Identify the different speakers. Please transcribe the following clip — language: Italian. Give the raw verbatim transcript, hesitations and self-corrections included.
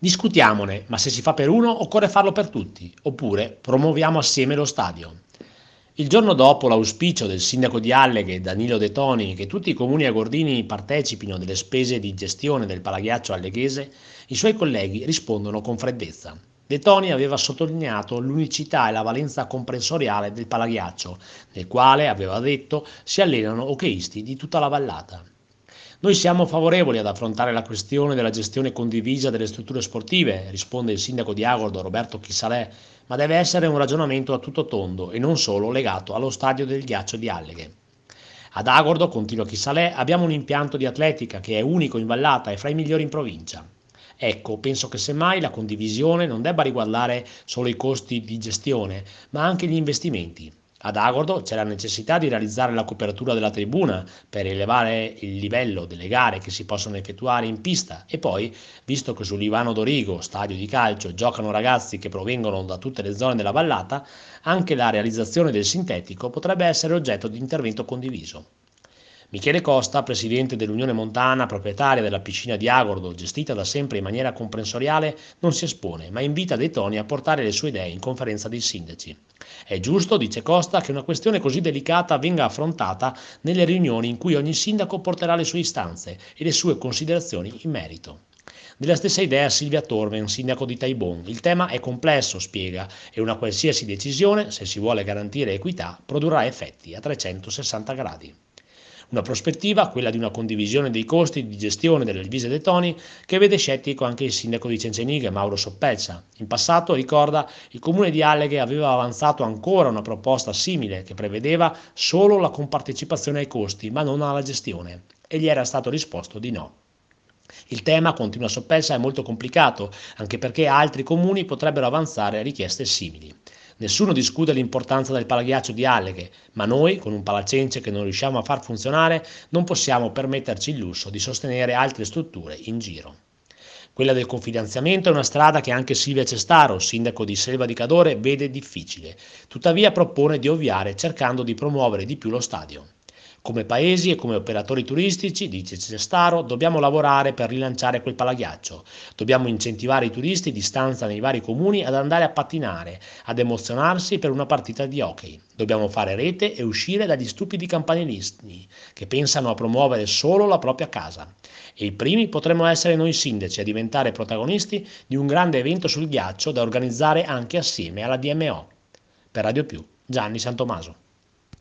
Speaker 1: Discutiamone, ma se si fa per uno occorre farlo per tutti, oppure promuoviamo assieme lo stadio. Il giorno dopo l'auspicio del sindaco di Alleghe, Danilo De Toni, che tutti i comuni agordini partecipino delle spese di gestione del palaghiaccio alleghese, i suoi colleghi rispondono con freddezza. De Toni aveva sottolineato l'unicità e la valenza comprensoriale del palaghiaccio, nel quale, aveva detto, si allenano hockeyisti di tutta la vallata. Noi siamo favorevoli ad affrontare la questione della gestione condivisa delle strutture sportive, risponde il sindaco di Agordo Roberto Chissalè, ma deve essere un ragionamento a tutto tondo e non solo legato allo stadio del ghiaccio di Alleghe. Ad Agordo, continua Chissalè, abbiamo un impianto di atletica che è unico in vallata e fra i migliori in provincia. Ecco, penso che semmai la condivisione non debba riguardare solo i costi di gestione, ma anche gli investimenti. Ad Agordo c'è la necessità di realizzare la copertura della tribuna per elevare il livello delle gare che si possono effettuare in pista e poi, visto che sull'Ivano Dorigo, stadio di calcio, giocano ragazzi che provengono da tutte le zone della vallata, anche la realizzazione del sintetico potrebbe essere oggetto di intervento condiviso. Michele Costa, presidente dell'Unione Montana, proprietaria della piscina di Agordo, gestita da sempre in maniera comprensoriale, non si espone, ma invita De Toni a portare le sue idee in conferenza dei sindaci. È giusto, dice Costa, che una questione così delicata venga affrontata nelle riunioni in cui ogni sindaco porterà le sue istanze e le sue considerazioni in merito. Della stessa idea Silvia Torven, sindaco di Taibon. Il tema è complesso, spiega, e una qualsiasi decisione, se si vuole garantire equità, produrrà effetti a trecentosessanta gradi. Una prospettiva, quella di una condivisione dei costi di gestione delle divise dei Toni, che vede scettico anche il sindaco di Ceceniga, Mauro Soppelsa. In passato, ricorda, il comune di Alleghe aveva avanzato ancora una proposta simile che prevedeva solo la compartecipazione ai costi, ma non alla gestione, e gli era stato risposto di no. Il tema, continua Soppelsa, è molto complicato, anche perché altri comuni potrebbero avanzare richieste simili. Nessuno discute l'importanza del palaghiaccio di Alleghe, ma noi, con un Palacense che non riusciamo a far funzionare, non possiamo permetterci il lusso di sostenere altre strutture in giro. Quella del confinanziamento è una strada che anche Silvia Cestaro, sindaco di Selva di Cadore, vede difficile, tuttavia propone di ovviare cercando di promuovere di più lo stadio. Come paesi e come operatori turistici, dice Cestaro, dobbiamo lavorare per rilanciare quel palaghiaccio. Dobbiamo incentivare i turisti di stanza nei vari comuni ad andare a pattinare, ad emozionarsi per una partita di hockey. Dobbiamo fare rete e uscire dagli stupidi campanilisti che pensano a promuovere solo la propria casa. E i primi potremmo essere noi sindaci a diventare protagonisti di un grande evento sul ghiaccio da organizzare anche assieme alla D M O. Per Radio Più, Gianni Santomaso.